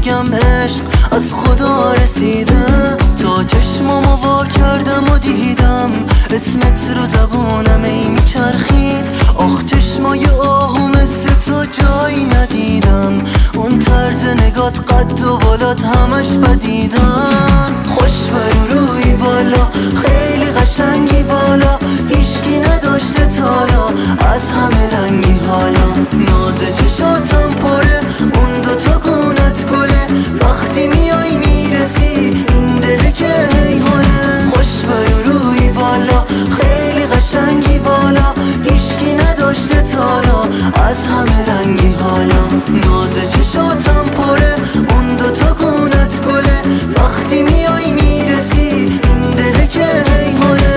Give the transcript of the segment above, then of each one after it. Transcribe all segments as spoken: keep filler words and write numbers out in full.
میگم عشق از خدا رسیده. تا چشمامو وا کردم و دیدم اسمت رو زبونم ای میچرخید. آخ چشمای آهو مثل تو جایی ندیدم. اون طرز نگات قد و بالات همش بدیدن. خوش برو روی بالا خیلی قشنگی بالا، هیشکی نداشته تالا از همه رنگی حالا. ناز چشاتم پره اون دوتا گونت گله، وقتی میای میرسی این دله که حیحانه. خوش برو روی بالا خیلی قشنگی بالا، هیشکی نداشته تالا از همه رنگی حالا. ناز چشاتم پره اون دوتا گونت گله، وقتی میای میرسی این دله که حیحانه.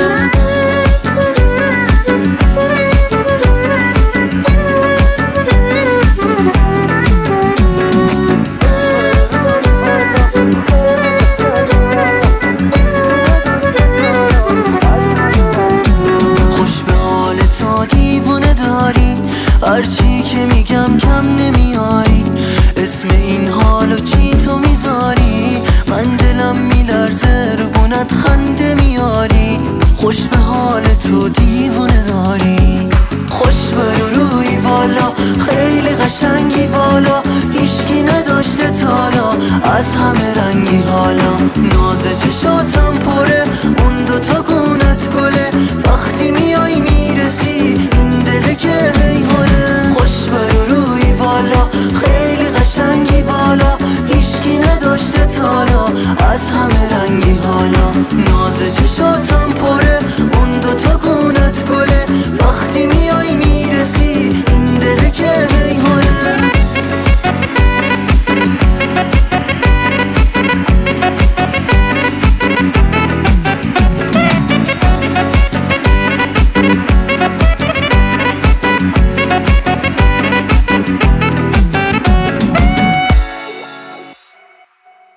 هرچی که میگم کم نمیاری، اسم این حالو چی تو میذاری؟ من دلم میلرزه ربونت خنده میاری. خوش به حال تو دیوونه داری. خوش برو روی بالا خیلی قشنگی بالا، هیشکی نداشته تالا از همه رنگی حالا. ناز چشاتم